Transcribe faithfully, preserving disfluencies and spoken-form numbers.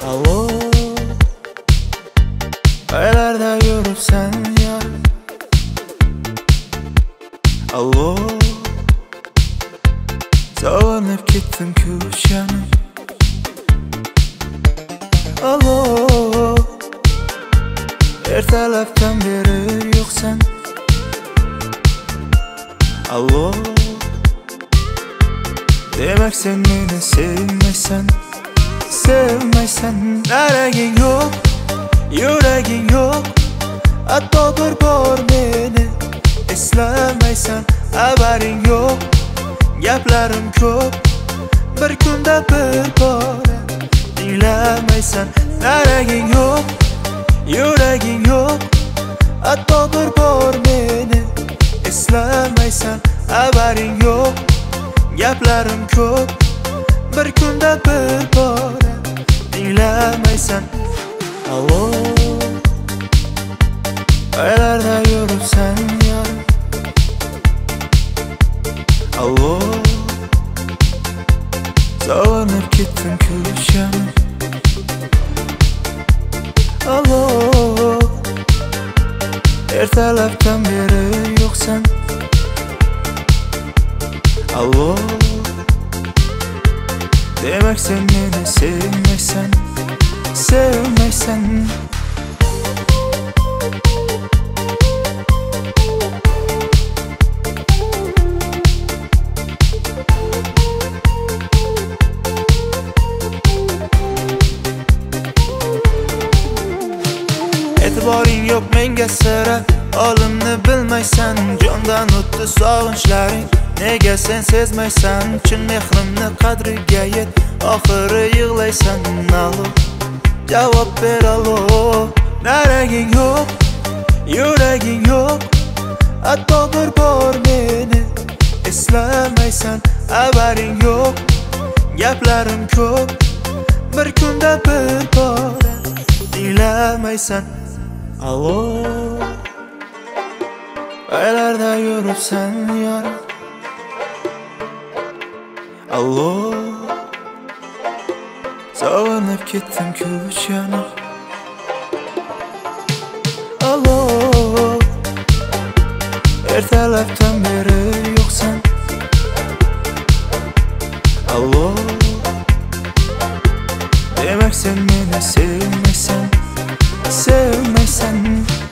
Alo, aylarda yuribsan yar. Alo, sog'inib ketdim-ku shanim. Alo, ertalabdan beri yo'qsan. Alo, demak sen meni sevmaysan. Sevmaysan, naraging yo'q, yuraging yo'q. Hatto bir bor meni eslamaysan. Xabaring yo'q, gaplarim ko'p. Bir kunda bir bora tinglamaysan. Naraging yo'q, yuraging yo'q. Hatto bir bor meni eslamaysan. Xabaring yo'q, gaplarim ko'p. Bir kunda bir bora tinglamaysan. Alo, aylarda yuribsan yar. Alo, sog'inib ketdim-ku shanim. Alo, ertalabdan beri yo'qsan. Alo, demak sen meni sevmaysan. Sevmaysan. E'tiboring yo'q menga sira, olimni bilmaysan. Jondan o'tdi sog'inchlaring, nega sen sezmaysan? Chin mehrimni qadriga yet, oxiri yig'laysan. Alo, javob ber alo. Naraging yo'q, yuraging yo'q. Hatto bir bor meni eslamaysan. Xabaring yo'q, gaplarim ko'p. Bir kunda bir bora tinglamaysan. Alo, aylarda yuribsan yar. Alo, sog'inib ketdim-ku shanim. Alo, ertalabdan beri yo'qsan. Alo, demak sen meni sevmaysan. Sevmaysan.